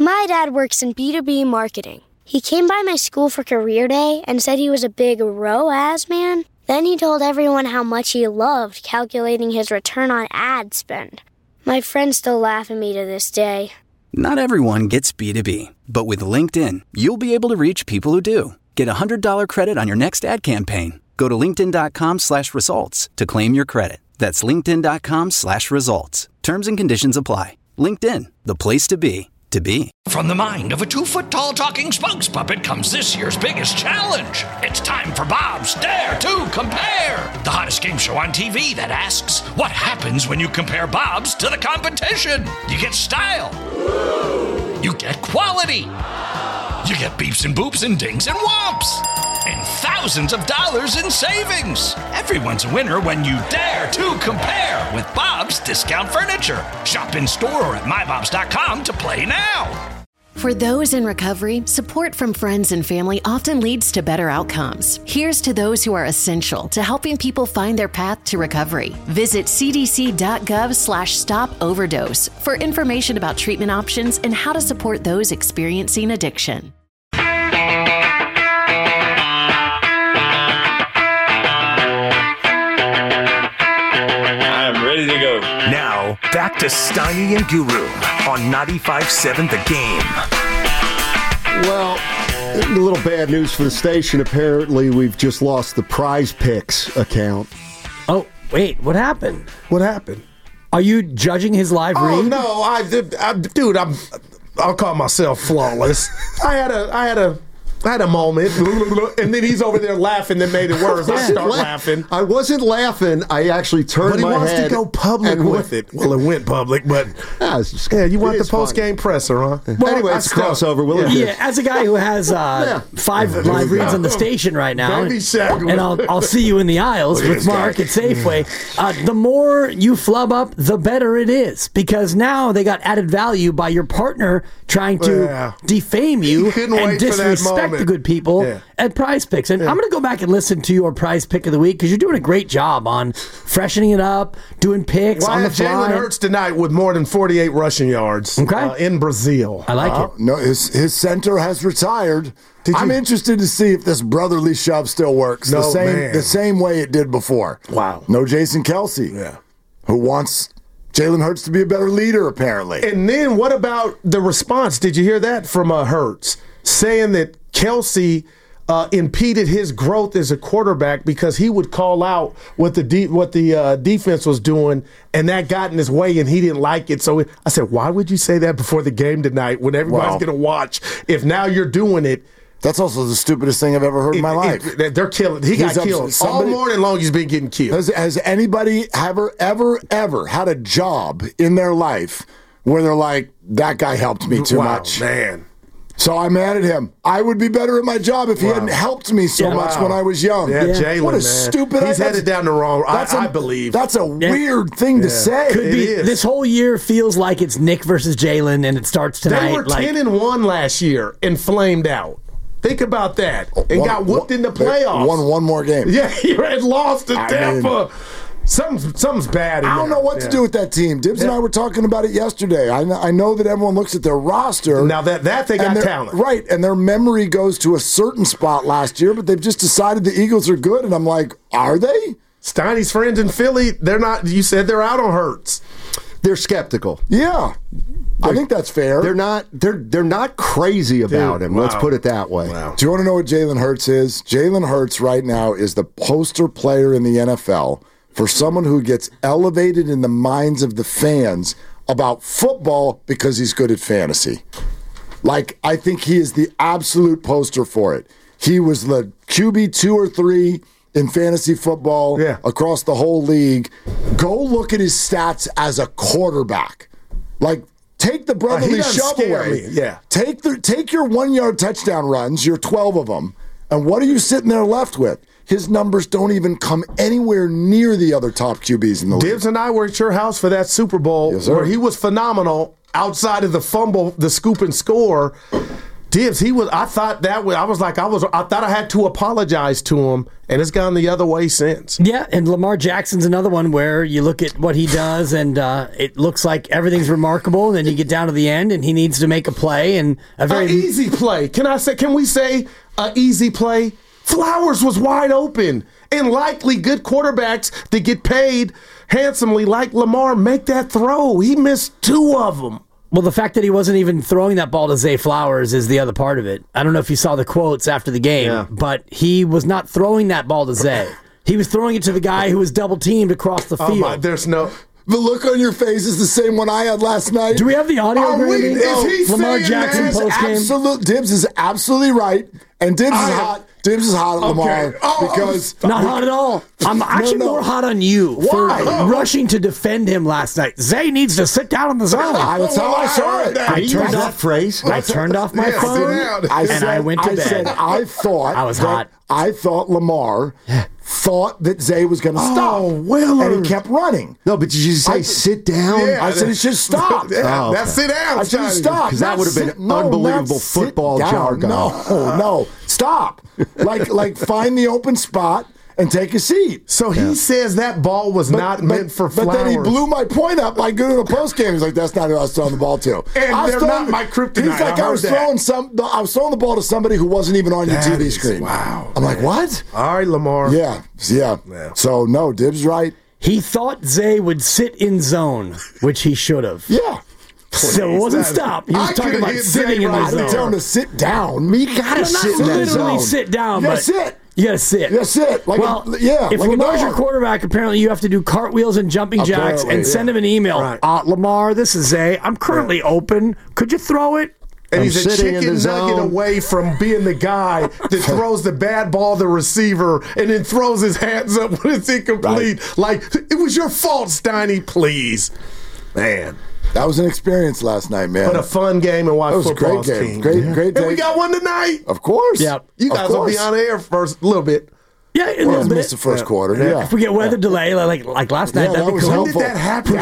My dad works in B2B marketing. He came by my school for career day and said he was a big ROAS man. Then he told everyone how much he loved calculating his return on ad spend. My friends still laugh at me to this day. Not everyone gets B2B, but with LinkedIn, you'll be able to reach people who do. Get a $100 credit on your next ad campaign. Go to linkedin.com/results to claim your credit. That's linkedin.com/results. Terms and conditions apply. LinkedIn, the place to be. From the mind of a 2-foot-tall talking spokes puppet comes this year's biggest challenge. It's time for Bob's Dare to Compare, the hottest game show on TV that asks, what happens when you compare Bob's to the competition? You get style. You get quality. You get beeps and boops and dings and whomps. And thousands of dollars in savings. Everyone's a winner when you dare to compare with Bob's Discount Furniture. Shop in store or at mybobs.com to play now. For those in recovery, support from friends and family often leads to better outcomes. Here's to those who are essential to helping people find their path to recovery. Visit cdc.gov/stop-overdose for information about treatment options and how to support those experiencing addiction. Now, back to Steiny and Guru on 95.7 The Game. Well, a little bad news for the station. Apparently, we've just lost the Prize Picks account. Oh, wait, what happened? What happened? Are you judging his live read? Oh, no, I'll call myself flawless. I had a moment, and then he's over there laughing that made it worse. I start laughing. I wasn't laughing. I actually turned my head. But he wants to go public with it. Well, it went public, but you want the post-game presser, huh? Well, anyway, it's a crossover. As a guy who has 5 live reads on the station right now, and I'll see you in the aisles with Mark at Safeway, the more you flub up, the better it is, because now they got added value by your partner trying to defame you and disrespect the good people at Prize Picks. And I'm going to go back and listen to your Prize Pick of the week, because you're doing a great job on freshening it up, doing picks on the fly. Jalen Hurts tonight with more than 48 rushing yards in Brazil. I like it. No, his center has retired. I'm interested to see if this brotherly shove still works the same way it did before. Wow. No Jason Kelce, who wants Jalen Hurts to be a better leader, apparently. And then what about the response? Did you hear that from Hurts? Saying that Kelce impeded his growth as a quarterback because he would call out what the defense was doing, and that got in his way, and he didn't like it. So I said, why would you say that before the game tonight when everybody's going to watch? If now you're doing it. That's also the stupidest thing I've ever heard in my life. They're killing. He got killed. All morning long he's been getting killed. Has anybody ever had a job in their life where they're like, that guy helped me too much? Man. So I'm mad at him. I would be better at my job if he hadn't helped me so much when I was young. Yeah, Jalen, what a stupid. He's headed down the wrong. I believe that's a weird thing to say. Could be. This whole year feels like it's Nick versus Jalen, and it starts tonight. They were 10-1 last year and flamed out. Think about that. And got whooped in the playoffs. Won one more game. Yeah, he had lost to Tampa. Something's bad. I don't know what to do with that team. Dibs and I were talking about it yesterday. I know that everyone looks at their roster. Now that they got talent. Right, and their memory goes to a certain spot last year, but they've just decided the Eagles are good, and I'm like, are they? Steiny's friends in Philly, they're not. You said they're out on Hurts. They're skeptical. Yeah. I think that's fair. They're not crazy about him. Wow. Let's put it that way. Wow. Do you want to know what Jalen Hurts is? Jalen Hurts right now is the poster player in the NFL for someone who gets elevated in the minds of the fans about football because he's good at fantasy. Like, I think he is the absolute poster for it. He was the QB 2 or 3 in fantasy football across the whole league. Go look at his stats as a quarterback. Like, take the brotherly shove away. Take your 1-yard touchdown runs, your 12 of them, and what are you sitting there left with? His numbers don't even come anywhere near the other top QBs in the league. Dibs and I were at your house for that Super Bowl where he was phenomenal outside of the fumble, the scoop and score. Dibbs, I thought I had to apologize to him, and it's gone the other way since. Yeah, and Lamar Jackson's another one where you look at what he does, and it looks like everything's remarkable, and then you get down to the end, and he needs to make a play, and a very easy play. Can we say an easy play? Flowers was wide open, and likely good quarterbacks that get paid handsomely like Lamar make that throw. He missed 2 of them. Well, the fact that he wasn't even throwing that ball to Zay Flowers is the other part of it. I don't know if you saw the quotes after the game, but he was not throwing that ball to Zay. He was throwing it to the guy who was double-teamed across the field. There's no... The look on your face is the same one I had last night. Do we have the audio? Is he Lamar Jackson post-game? Dibbs is absolutely right, and Dibbs is hot. Dibbs is hot at Lamar because not hot at all. I'm actually more hot on you for rushing to defend him last night. Zay needs to sit down in the zone. That's how I saw it. I turned off phrase. I turned off my phone and I went to bed. I thought I was hot. I thought Lamar thought that Zay was going to stop. And he kept running. No, but did you say sit down? Yeah, I said he should stop. That's sit down. I said stop. Because that would have been unbelievable football jargon. No, stop. Like find the open spot and take a seat. So he says that ball was not meant for Flowers. But then he blew my point up by doing a post game. He's like, "That's not who I was throwing the ball to." And they're not my kryptonite. He's like, I was throwing the ball to somebody who wasn't even on your TV screen. Wow. I'm like, what? All right, Lamar. Yeah. So no, Dibbs right. He thought Zay would sit in zone, which he should have. Yeah. So it wasn't stop. He was talking about sitting in the zone. I didn't tell him to sit down. You gotta sit in that zone. Literally sit down. You gotta sit. You gotta sit. You gotta sit. If Lamar's your quarterback, apparently you have to do cartwheels and jumping jacks and send him an email. Right. Lamar, this is Zay. I'm currently open. Could you throw it? And he's a chicken nugget away from being the guy that throws the bad ball to the receiver and then throws his hands up when it's incomplete. Right. Like, it was your fault, Steiny, please. Man. That was an experience last night, man. What a fun game and watch football team. Great day. And we got one tonight. Of course. Yeah. You guys will be on air first a little bit. Yeah, a little bit. Missed the first quarter. Yeah. If we get weather delay like last night, that'd be cool. When did that happen?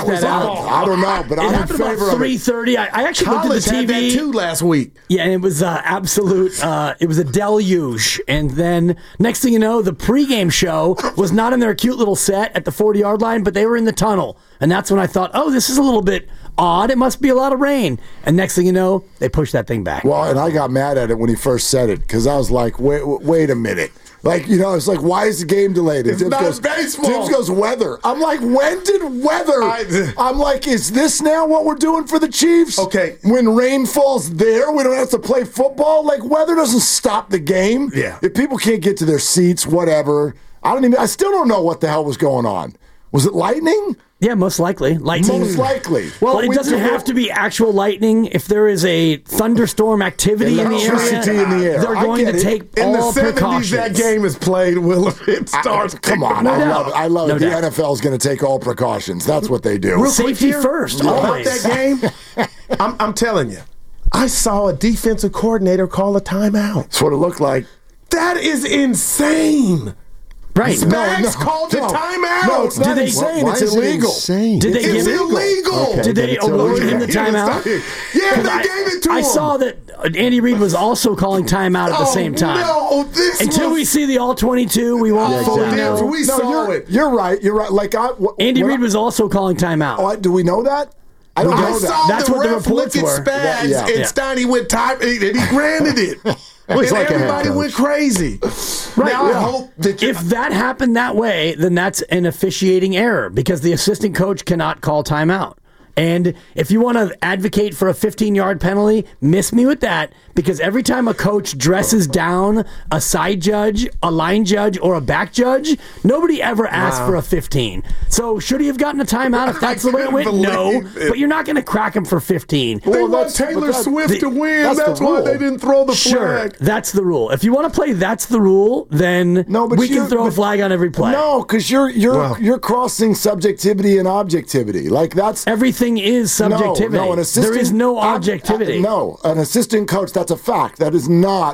I don't know, but I'm in favor of it. 3:30. I actually looked at the TV. Had that too last week. Yeah, and it was absolute. It was a deluge. And then next thing you know, the pregame show was not in their cute little set at the 40-yard line, but they were in the tunnel. And that's when I thought, oh, this is a little bit odd. It must be a lot of rain. And next thing you know, they pushed that thing back. Well, and I got mad at it when he first said it because I was like, wait a minute. Like, it's like, why is the game delayed? It's not baseball. Tibbs goes, weather. I'm like, when did weather? I'm like, is this now what we're doing for the Chiefs? Okay. When rain falls there, we don't have to play football? Like, weather doesn't stop the game. Yeah. If people can't get to their seats, whatever. I still don't know what the hell was going on. Was it lightning? Yeah, most likely. Lightning. Most likely. Well, it doesn't have to be actual lightning. If there is a thunderstorm activity in the area, they're going to take all precautions. In the 70s, that game is played. It starts. Come on. I love it. The NFL is going to take all precautions. That's what they do. Safety first. About that game, I'm telling you, I saw a defensive coordinator call a timeout. That's what it looked like. That is insane. Right. Spags called a timeout. No, it's not insane. It's illegal. It's illegal. Okay, did they award him the timeout? Yeah, they gave it to him. I saw that Andy Reid was also calling timeout at the same time. No, until we see the all-22, we won't fully know. We saw it. You're right. Like Andy Reid was also calling timeout. Do we know that? I don't know that. That's what the reports were. Spags, and Steiny went time, and he granted it. And everybody went crazy. Right. Now I hope that if that happened that way, then that's an officiating error because the assistant coach cannot call timeout. And if you want to advocate for a 15-yard penalty, miss me with that because every time a coach dresses down a side judge, a line judge, or a back judge, nobody ever asked for a 15. So should he have gotten a timeout if that's the way it went? No. But you're not going to crack him for 15. They want Taylor Swift to win. That's why they didn't throw the flag. Sure, that's the rule. If you want to play that's the rule, then we can throw a flag on every play. No, because you're crossing subjectivity and objectivity. Like that's everything is subjectivity. No, there is no objectivity. No, an assistant coach, that's a fact. That is not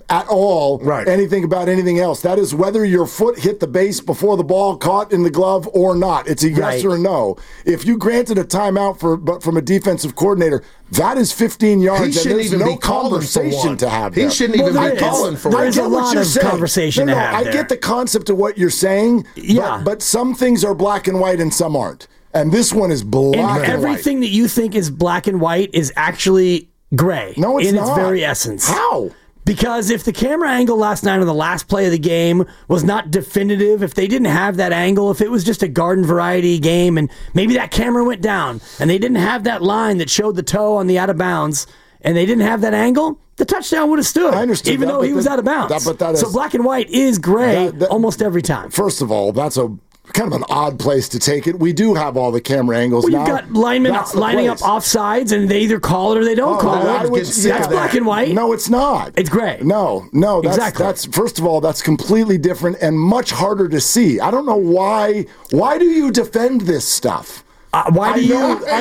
at all anything about anything else. That is whether your foot hit the base before the ball caught in the glove or not. It's a yes or a no. If you granted a timeout from a defensive coordinator, that is 15 yards, and there's no conversation to have there. He shouldn't even be calling for one. There's a lot of conversation to have there. I get the concept of what you're saying, but some things are black and white and some aren't. And this one is black and white. Everything that you think is black and white is actually gray. No, it's in not. its very essence. How? Because if the camera angle last night on the last play of the game was not definitive, if they didn't have that angle, if it was just a garden variety game and maybe that camera went down and they didn't have that line that showed the toe on the out of bounds and they didn't have that angle, the touchdown would have stood. I understand even though he was out of bounds. So black and white is gray almost every time. First of all, that's a kind of an odd place to take it. We do have all the camera angles well, now. You've got linemen lining up offsides, and they either call it or they don't call it. That's black and white. No, it's not. It's gray. No. That's first of all, that's completely different and much harder to see. I don't know why. Why do you defend this stuff? Why do you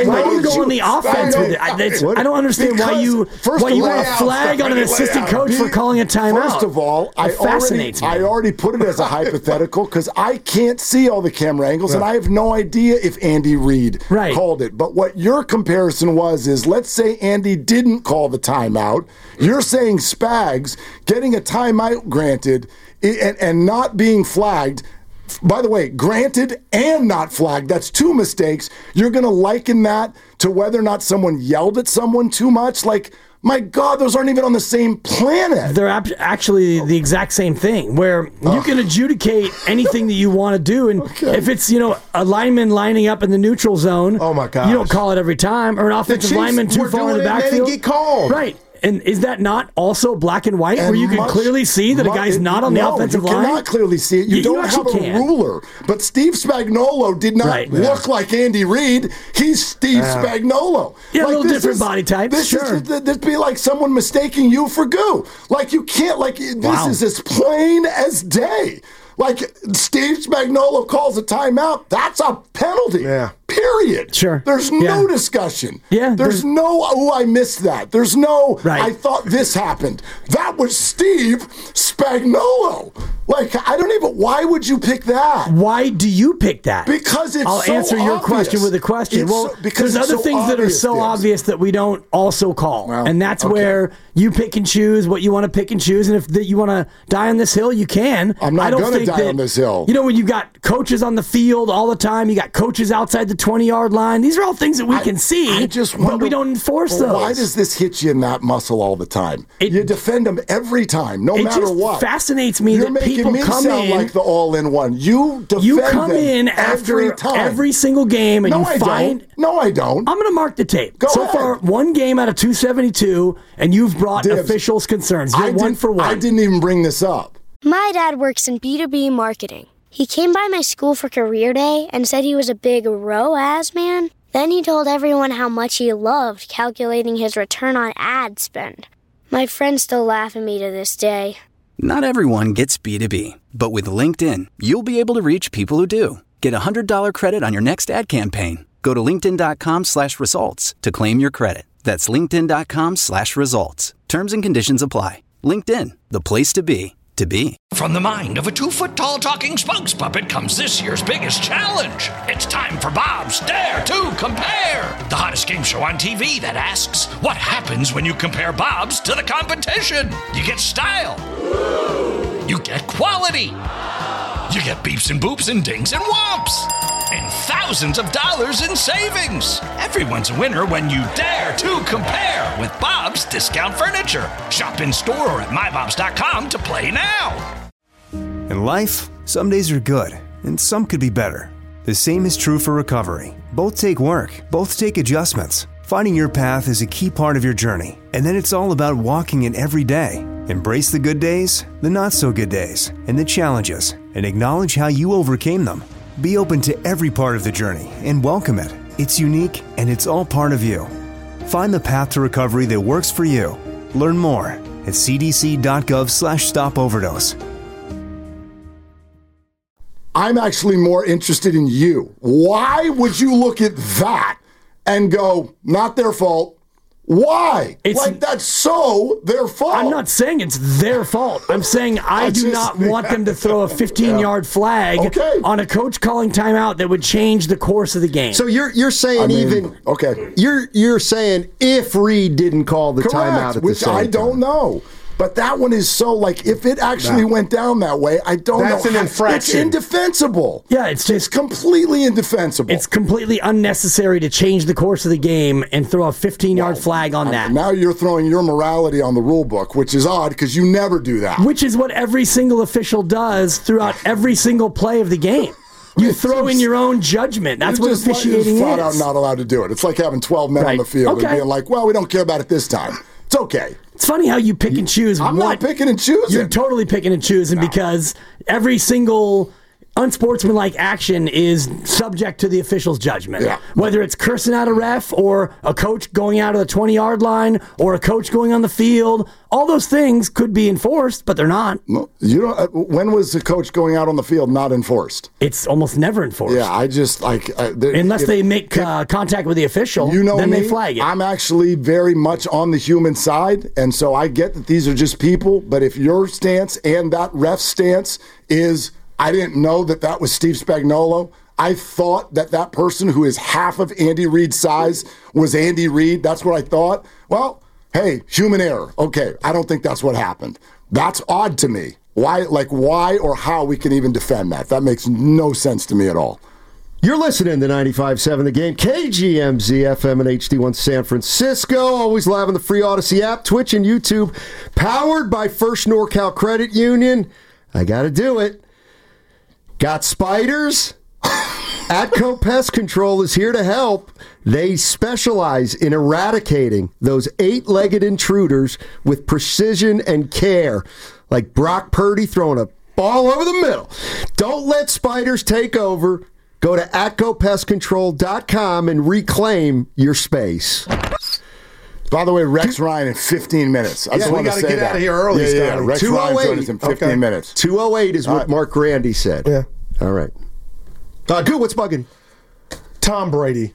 go on the offense with it? I don't understand why you want a flag on an assistant coach for calling a timeout. First of all, I already put it as a hypothetical because I can't see all the camera angles, and I have no idea if Andy Reid called it. But what your comparison is let's say Andy didn't call the timeout. You're saying Spags getting a timeout granted and not being flagged. By the way, granted and not flagged, that's two mistakes. You're going to liken that to whether or not someone yelled at someone too much? Like, my God, those aren't even on the same planet. They're actually the exact same thing, where you can adjudicate anything that you want to do. And if it's, a lineman lining up in the neutral zone, oh my God, you don't call it every time. Or an offensive lineman too far in the backfield. Get called. Right. And is that not also black and white, where you can clearly see that a guy's not on the offensive line? You cannot clearly see it. You don't have a ruler. But Steve Spagnuolo did not look like Andy Reid. He's Steve Spagnuolo. Yeah, a little different body type. This be like someone mistaking you for goo. Like, you can't, this is as plain as day. Like, Steve Spagnuolo calls a timeout, that's a penalty. Yeah. Period. Sure. There's no discussion. Yeah. There's no, I missed that. There's no, I thought this happened. That was Steve Spagnuolo. Why would you pick that? Why do you pick that? Because it's I'll answer your question with a question. Because there's other things that are so obvious that we don't also call. Well, and that's where you pick and choose what you want to pick and choose. And if you want to die on this hill, you can. I'm not going to die on this hill. When you got coaches on the field all the time, you got coaches outside the 20-yard line. These are all things that we can see, but we don't enforce those. Why does this hit you in that muscle all the time? You defend them every time, no matter what. It fascinates me that people come in like the all-in-one. You come in after every single game, and No, I don't. I'm going to mark the tape. Go so ahead. far, one game out of 272, and you've brought officials' concerns. You're one for one. I didn't even bring this up. My dad works in B2B marketing. He came by my school for career day and said he was a big ROAS man. Then he told everyone how much he loved calculating his return on ad spend. My friends still laugh at me to this day. Not everyone gets B2B, but with LinkedIn, you'll be able to reach people who do. Get a $100 credit on your next ad campaign. Go to linkedin.com/results to claim your credit. That's linkedin.com/results. Terms and conditions apply. LinkedIn, the place to be. From the mind of a 2-foot-tall talking spokes puppet comes this year's biggest challenge. It's time for Bob's Dare to Compare, the hottest game show on TV that asks, what happens when you compare Bob's to the competition? You get style. You get quality. You get beeps and boops and dings and whomps. And thousands of dollars in savings. Everyone's a winner when you dare to compare with Bob's Discount Furniture. Shop in store or at mybobs.com to play now. In life, some days are good, and some could be better. The same is true for recovery. Both take work, both take adjustments. Finding your path is a key part of your journey, and then it's all about walking it every day. Embrace the good days, the not so good days, and the challenges, and acknowledge how you overcame them. Be open to every part of the journey and welcome it. It's unique and it's all part of you. Find the path to recovery that works for you. Learn more at cdc.gov/stopoverdose. I'm actually more interested in you. Why would you look at that and go, not their fault? Why? That's so their fault. I'm not saying it's their fault. I'm saying I do not want them to throw a 15-yard flag on a coach calling timeout that would change the course of the game. So you're saying you're saying if Reed didn't call the timeout at the same time. Which I don't know. But that one is so, if it actually went down that way, I don't know. That's an infraction. It's indefensible. Yeah, it's completely indefensible. It's completely unnecessary to change the course of the game and throw a 15-yard flag on that. Now you're throwing your morality on the rule book, which is odd because you never do that. Which is what every single official does throughout every single play of the game. You throw in your own judgment. That's what officiating is. You're flat out not allowed to do it. It's like having 12 men on the field and being like, well, we don't care about it this time. It's okay. It's funny how you pick and choose. I'm not picking and choosing. You're totally picking and choosing because every single unsportsmanlike action is subject to the official's judgment. Yeah. Whether it's cursing out a ref or a coach going out of the 20-yard line or a coach going on the field, all those things could be enforced, but they're not. No, you don't. When was the coach going out on the field not enforced? It's almost never enforced. Yeah, I just unless they make contact with the official, then they flag it. I'm actually very much on the human side, and so I get that these are just people. But if your stance and that ref's stance is, I didn't know that was Steve Spagnuolo. I thought that person who is half of Andy Reid's size was Andy Reid. That's what I thought. Well, hey, human error. Okay, I don't think that's what happened. That's odd to me. Why or how we can even defend that? That makes no sense to me at all. You're listening to 95.7 The Game, KGMZ, FM and HD1 San Francisco. Always live on the free Odyssey app, Twitch and YouTube. Powered by First NorCal Credit Union. I got to do it. Got spiders? Atco Pest Control is here to help. They specialize in eradicating those 8-legged intruders with precision and care. Like Brock Purdy throwing a ball over the middle. Don't let spiders take over. Go to AtcoPestControl.com and reclaim your space. By the way, Rex Ryan in 15 minutes. We got to get out of here early. Yeah. Rex Ryan joins us in 15 minutes. 2:08 is what Mark Grandy said. Yeah. All right. Good. What's bugging? Tom Brady.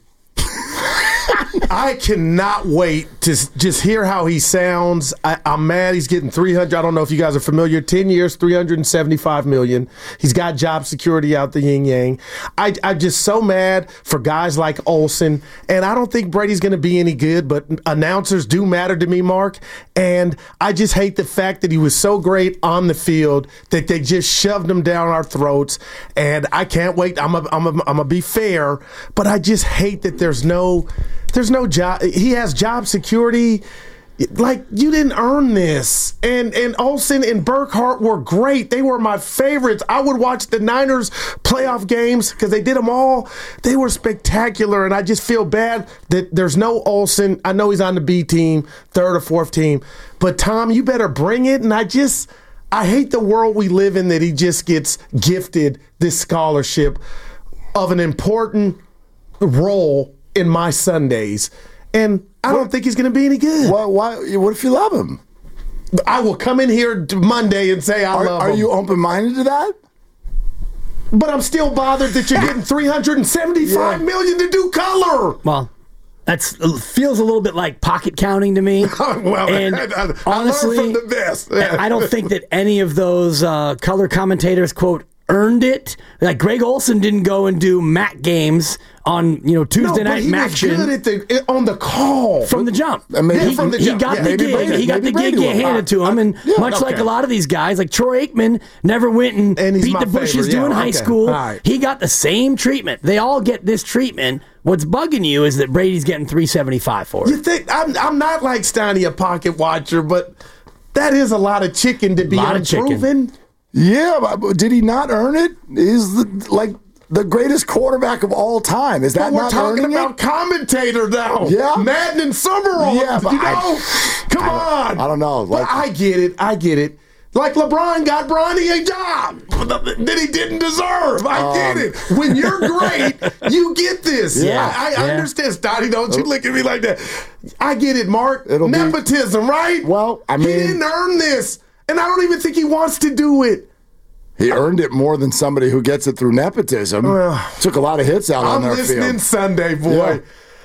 I cannot wait to just hear how he sounds. I'm mad he's getting $300. I don't know if you guys are familiar. 10 years, $375 million. He's got job security out the yin-yang. I'm just so mad for guys like Olsen. And I don't think Brady's going to be any good, but announcers do matter to me, Mark. And I just hate the fact that he was so great on the field that they just shoved him down our throats. And I can't wait. I'm gonna be fair, but I just hate that there's no job. He has job security. Like, you didn't earn this. And Olsen and Burkhardt were great. They were my favorites. I would watch the Niners playoff games because they did them all. They were spectacular, and I just feel bad that there's no Olsen. I know he's on the B team, third or fourth team. But, Tom, you better bring it. And I hate the world we live in that he just gets gifted this scholarship of an important role in my Sundays. And I don't think he's going to be any good. Why? What if you love him? I will come in here Monday and say I love him. Are you open-minded to that? But I'm still bothered that you're getting $375 million to do color. Well, that feels a little bit like pocket counting to me. Well, and honestly, I learned from the best. I don't think that any of those color commentators, quote, earned it. Like Greg Olsen didn't go and do MAC games on Tuesday night MACtion. He was good on the call from the jump. From the jump. He got the gig. He got the gig handed to him, and like a lot of these guys, like Troy Aikman, never went and beat the bushes doing high school. Right. He got the same treatment. They all get this treatment. What's bugging you is that Brady's getting $375 for it. You think I'm not like Steiny, a pocket watcher, but that is a lot of chicken to be unproven. Yeah, but did he not earn it? He's the greatest quarterback of all time. Is that not earning it? We're talking about commentator now. Yeah. Madden and Summerall. Yeah, but come on. I don't know. But I get it. Like LeBron got Bronny a job that he didn't deserve. I get it. When you're great, you get this. Yeah, I understand, Stotty. Don't you look at me like that. I get it, Mark. Nepotism, right? Well, I mean, he didn't earn this. And I don't even think he wants to do it. He earned it more than somebody who gets it through nepotism. Took a lot of hits out on their field. I'm listening Sunday, boy. Yeah.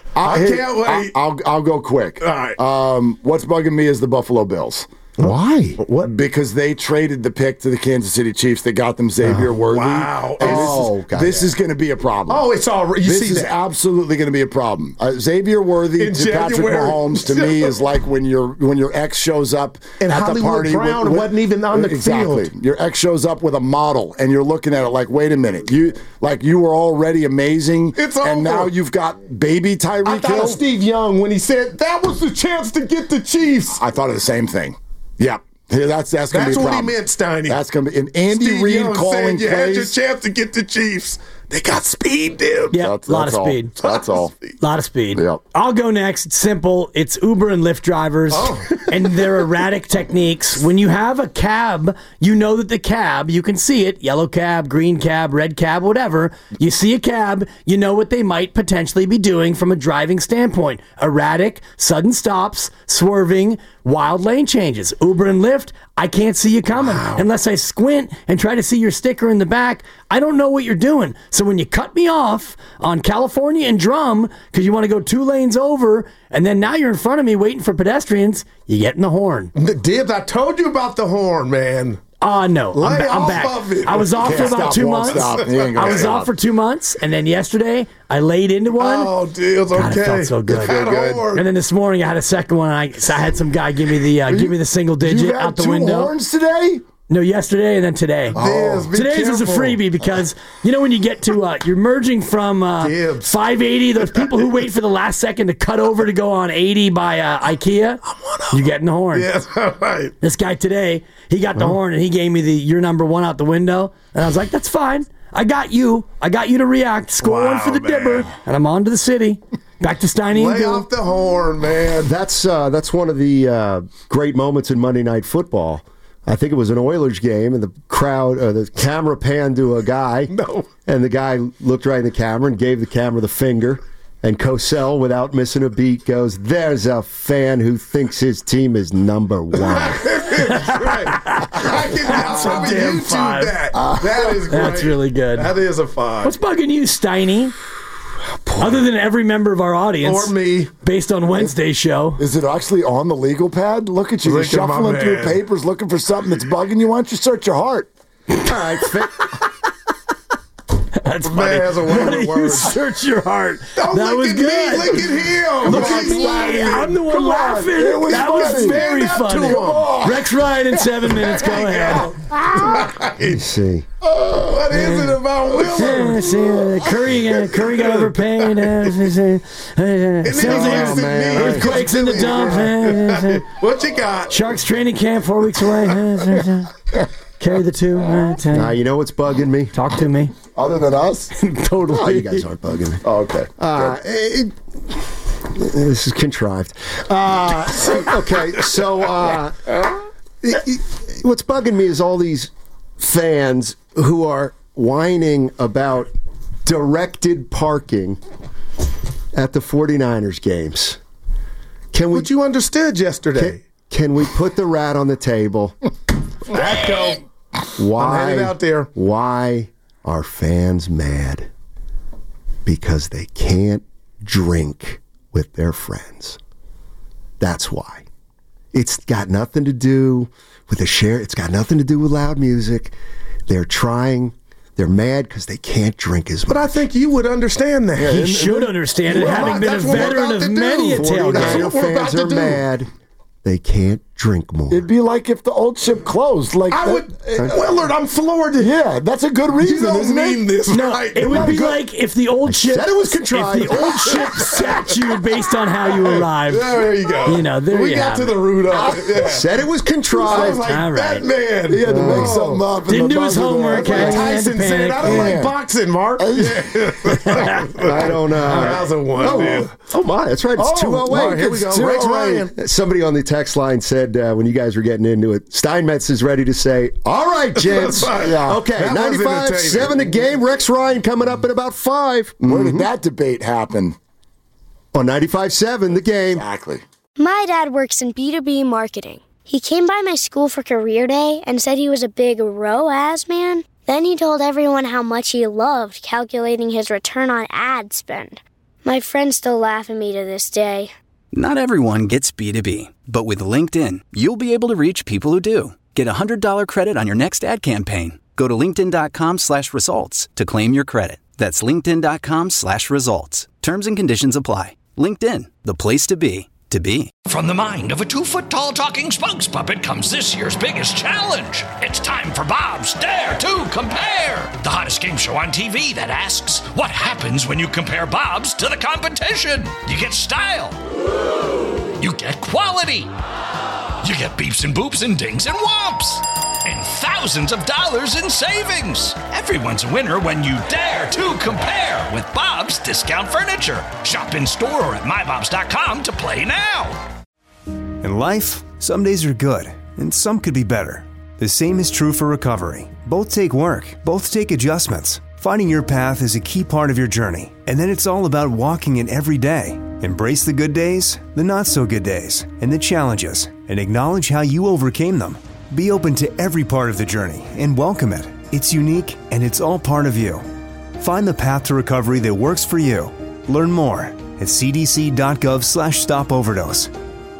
I can't wait. I'll go quick. All right. What's bugging me is the Buffalo Bills. Why? What? Because they traded the pick to the Kansas City Chiefs. They got them Xavier Worthy. Wow. And this is going to be a problem. Oh, it's all right. This is absolutely going to be a problem. Xavier Worthy In to January. Patrick Mahomes to me is like when your ex shows up And at Hollywood the party. Brown wasn't even on the exactly. field. Your ex shows up with a model, and you're looking at it like, wait a minute, you were already amazing, It's and over. now you've got baby Tyreek I thought Hill. of Steve Young when he said that was the chance to get the Chiefs. I thought of the same thing. Yep. Yeah, that's going to be a problem. That's what he meant, Steiny. That's going to be. And Andy Steve Reid Young calling said you had your plays. chance to get the Chiefs. They got speed, dude. Yeah, a lot of all. speed. That's all. Lot of speed. Yep. I'll go next. It's simple. It's Uber and Lyft drivers and their erratic techniques. When you have a cab, you know that the cab, you can see it, yellow cab, green cab, red cab, whatever. You see a cab, you know what they might potentially be doing from a driving standpoint. Erratic, sudden stops, swerving, wild lane changes. Uber and Lyft, I can't see you coming unless I squint and try to see your sticker in the back. I don't know what you're doing. So when you cut me off on California and Drum because you want to go 2 lanes over, and then now you're in front of me waiting for pedestrians, you get in the horn. Dibs, I told you about the horn, man. No, Lay I'm off back. of it. I was off for Can't about stop, 2 won't months. stop. He ain't gonna I was stop. off for 2 months, and then yesterday I laid into one. Oh, Dibs, God, okay. it felt so good. That horn. And then this morning I had a second one, and I had some guy give me the single digit You've had out the 2 window. horns today? No, yesterday and then today. Dibs, be Today's is a careful. freebie because you know when you get to you're merging from Dibs. 580. Those people who wait for the last second to cut over to go on 80 by IKEA. You getting the horn? Yeah, that's right. This guy today, he got the horn and he gave me your number 1 out the window, and I was like, that's fine. I got you to react. Score one for the man. dibber, and I'm on to the city. Back to Steiny and Lay Gil. off the horn, man. That's one of the great moments in Monday Night Football. I think it was an Oilers game, and the camera panned to a guy, and the guy looked right in the camera and gave the camera the finger, and Cosell, without missing a beat, goes, "There's a fan who thinks his team is number 1." Right. I can probably damn YouTube five. that. That is great. That's really good. That is a 5. What's bugging you, Steiny? Other than every member of our audience. Or me. Based on Wednesday's show. Is it actually on the legal pad? Look at you. You're Look at my shuffling through man. papers looking for something that's bugging you. Why don't you search your heart? All right, That's Man funny. has a Why word don't you word. search your heart? Don't that look was at good. me. Look at him. Look at He's me. laughing. I'm the one Come on. laughing. It was That was funny. very Stand up to funny. him. Rex Ryan in 7 minutes. Go ahead. let's see. What is it about Willard? Curry got overpaid. Earthquakes in the dump. What you got? Sharks training camp 4 weeks away. Carry the 2. Now, you know what's bugging me? Talk to me. Other than us? Totally. Oh, you guys aren't bugging me. Oh, okay. This is contrived. Okay, so what's bugging me is all these fans who are whining about directed parking at the 49ers games. What you understood yesterday. Can we put the rat on the table? Echo. Why? I'm headed out there. Why are fans mad? Because they can't drink with their friends. That's why. It's got nothing to do with the share. It's got nothing to do with loud music. They're mad because they can't drink as much. But I think you would understand that. He should understand it, having been a That's what we're veteran about of to many a do. tailgate. That's 49er what we're about fans to are do. mad. They can't drink more. It'd be like if the old ship closed. Like I would. Willard, I'm floored. Yeah, that's a good reason, You don't isn't mean it? this No, right. it would be like if the old ship said it was contrived. If the old ship sat you based on how you arrived. There you go. You know, there we you got have to it. the root of it. Yeah. Said it was I was contrived. like, All that right. man. He had to make something up. in Didn't the do his buzzer there. homework, Like had to Tyson said, panic. I don't Yeah. like boxing, Mark. I don't know. That was a one, man. Oh my, that's right. It's Oh, 208. all right, here we go. It's Rex 208. Ryan. Somebody on the text line said when you guys were getting into it, Steinmetz is ready to say, "All right, gents." Yeah. Okay, That was 95-7 the game. Rex Ryan coming up in about 5. Where did that debate happen? On 95-7 the game. Exactly. My dad works in B2B marketing. He came by my school for career day and said he was a big ROAS man. Then he told everyone how much he loved calculating his return on ad spend. My friends still laugh at me to this day. Not everyone gets B2B, but with LinkedIn, you'll be able to reach people who do. Get a $100 credit on your next ad campaign. Go to linkedin.com/results to claim your credit. That's linkedin.com/results. Terms and conditions apply. LinkedIn, the place to be, to be. From the mind of a 2-foot-tall talking Spunks puppet comes this year's biggest challenge. It's time for Bob's Dare to Compare, the hottest game show on TV that asks, what happens when you compare Bob's to the competition? You get style. You get quality. You get beeps and boops and dings and whomps. And thousands of dollars in savings. Everyone's a winner when you dare to compare with Bob's Discount Furniture. Shop in store or at mybobs.com to play now. In life, some days are good, and some could be better. The same is true for recovery. Both take work, both take adjustments. Finding your path is a key part of your journey, and then it's all about walking it every day. Embrace the good days, the not-so-good days, and the challenges, and acknowledge how you overcame them. Be open to every part of the journey and welcome it. It's unique, and it's all part of you. Find the path to recovery that works for you. Learn more at cdc.gov/stopoverdose.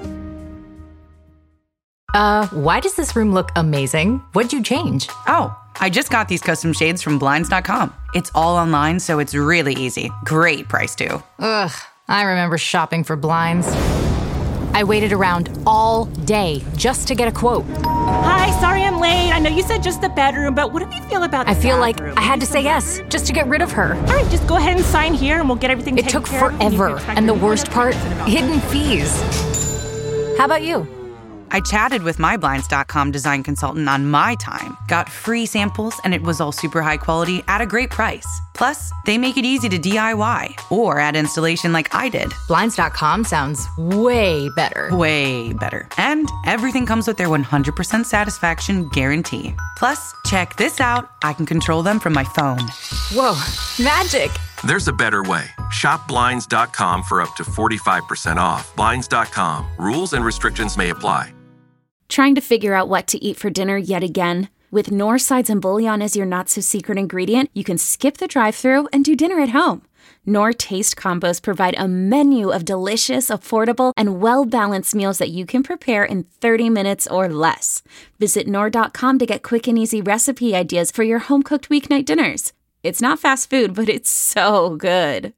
Why does this room look amazing? What'd you change? Oh, I just got these custom shades from Blinds.com. It's all online, so it's really easy. Great price, too. Ugh, I remember shopping for blinds. I waited around all day just to get a quote. Hi, sorry I'm late. I know you said just the bedroom, but what do you feel about the I feel bathroom? like I had to say yes just to get rid of her. All right, just go ahead and sign here and we'll get everything taken care of. It took forever. And the worst part, hidden fees. How about you? I chatted with my Blinds.com design consultant on my time, got free samples, and it was all super high quality at a great price. Plus, they make it easy to DIY or add installation like I did. Blinds.com sounds way better. Way better. And everything comes with their 100% satisfaction guarantee. Plus, check this out. I can control them from my phone. Whoa, magic. There's a better way. Shop Blinds.com for up to 45% off. Blinds.com. Rules and restrictions may apply. Trying to figure out what to eat for dinner yet again? With Knorr sides and bouillon as your not-so-secret ingredient, you can skip the drive-thru and do dinner at home. Knorr Taste Combos provide a menu of delicious, affordable, and well-balanced meals that you can prepare in 30 minutes or less. Visit Knorr.com to get quick and easy recipe ideas for your home-cooked weeknight dinners. It's not fast food, but it's so good.